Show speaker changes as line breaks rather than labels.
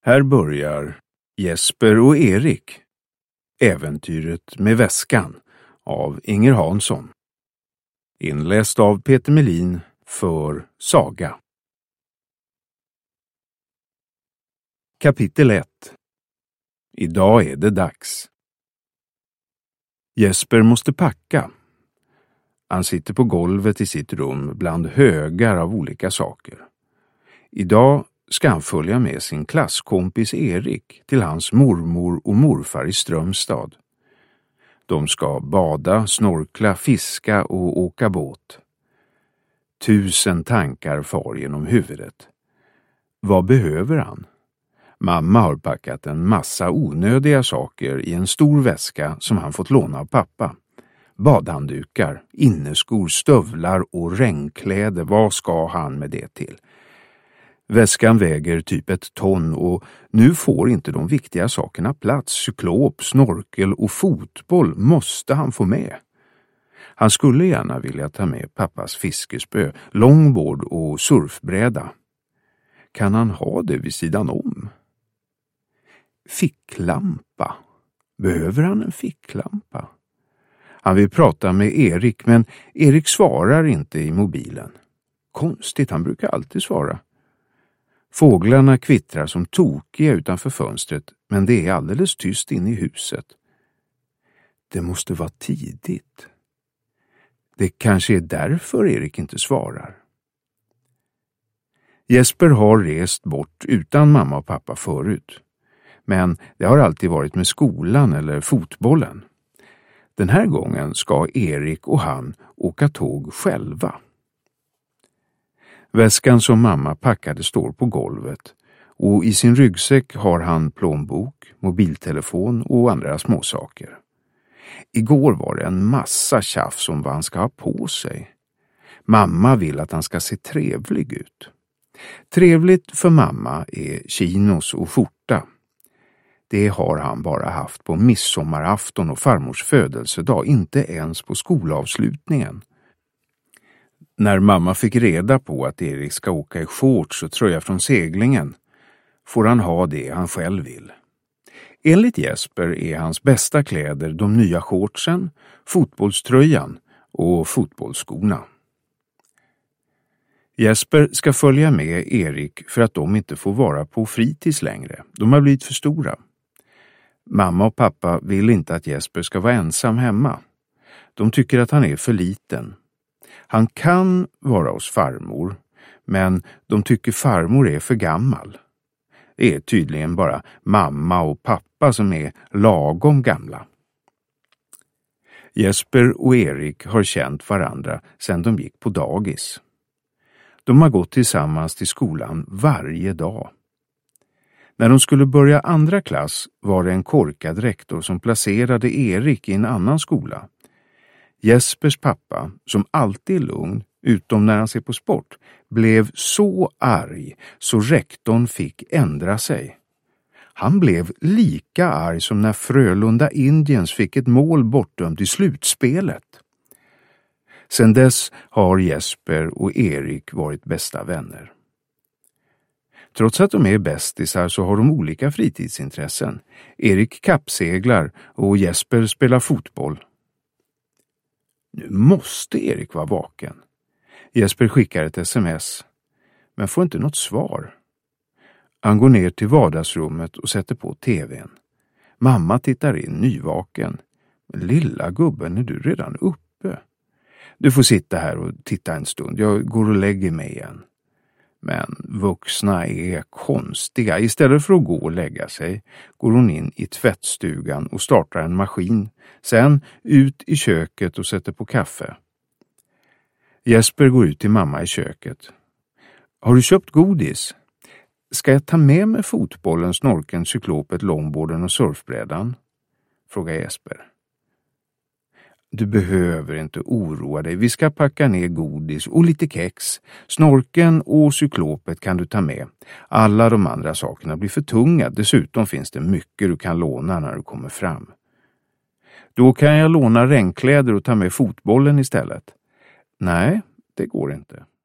Här börjar Jesper och Erik. Äventyret med väskan av Inger Hansson. Inläst av Peter Melin för Saga. Kapitel 1. Idag är det dags. Jesper måste packa. Han sitter på golvet i sitt rum bland högar av olika saker. Idag ska han följa med sin klasskompis Erik till hans mormor och morfar i Strömstad. De ska bada, snorkla, fiska och åka båt. 1000 tankar far genom huvudet. Vad behöver han? Mamma har packat en massa onödiga saker i en stor väska som han fått låna av pappa. Badhanddukar, inneskor, stövlar och regnkläder, vad ska han med det till? Väskan väger typ 1 ton och nu får inte de viktiga sakerna plats. Cyklop, snorkel och fotboll måste han få med. Han skulle gärna vilja ta med pappas fiskespö, långbord och surfbräda. Kan han ha det vid sidan om? Ficklampa. Behöver han en ficklampa? Han vill prata med Erik, men Erik svarar inte i mobilen. Konstigt, han brukar alltid svara. Fåglarna kvittrar som tokiga utanför fönstret, men det är alldeles tyst inne i huset. Det måste vara tidigt. Det kanske är därför Erik inte svarar. Jesper har rest bort utan mamma och pappa förut. Men det har alltid varit med skolan eller fotbollen. Den här gången ska Erik och han åka tåg själva. Väskan som mamma packade står på golvet och i sin ryggsäck har han plånbok, mobiltelefon och andra småsaker. Igår var det en massa tjafs om vad han ska ha på sig. Mamma vill att han ska se trevlig ut. Trevligt för mamma är chinos och skjorta. Det har han bara haft på midsommarafton och farmors födelsedag, inte ens på skolavslutningen. När mamma fick reda på att Erik ska åka i shorts och tröja från seglingen får han ha det han själv vill. Enligt Jesper är hans bästa kläder de nya shortsen, fotbollströjan och fotbollsskorna. Jesper ska följa med Erik för att de inte får vara på fritids längre. De har blivit för stora. Mamma och pappa vill inte att Jesper ska vara ensam hemma. De tycker att han är för liten. Han kan vara hos farmor, men de tycker farmor är för gammal. Det är tydligen bara mamma och pappa som är lagom gamla. Jesper och Erik har känt varandra sedan de gick på dagis. De har gått tillsammans till skolan varje dag. När de skulle börja andra klass var det en korkad rektor som placerade Erik i en annan skola. Jespers pappa, som alltid är lugn, utom när han ser på sport, blev så arg så rektorn fick ändra sig. Han blev lika arg som när Frölunda Indians fick ett mål bortdömt i slutspelet. Sedan dess har Jesper och Erik varit bästa vänner. Trots att de är bästisar så har de olika fritidsintressen. Erik kappseglar och Jesper spelar fotboll. Nu måste Erik vara vaken. Jesper skickar ett sms, men får inte något svar. Han går ner till vardagsrummet och sätter på tvn. Mamma tittar in nyvaken. Lilla gubben, är du redan uppe? Du får sitta här och titta en stund. Jag går och lägger mig igen. Men vuxna är konstiga. Istället för att gå och lägga sig går hon in i tvättstugan och startar en maskin. Sen ut i köket och sätter på kaffe. Jesper går ut till mamma i köket. Har du köpt godis? Ska jag ta med mig fotbollen, snorkeln, cyklopet, långborden och surfbrädan? Frågar Jesper. Du behöver inte oroa dig. Vi ska packa ner godis och lite kex. Snorkeln och cyklopet kan du ta med. Alla de andra sakerna blir för tunga. Dessutom finns det mycket du kan låna när du kommer fram. Då kan jag låna regnkläder och ta med fotbollen istället. Nej, det går inte.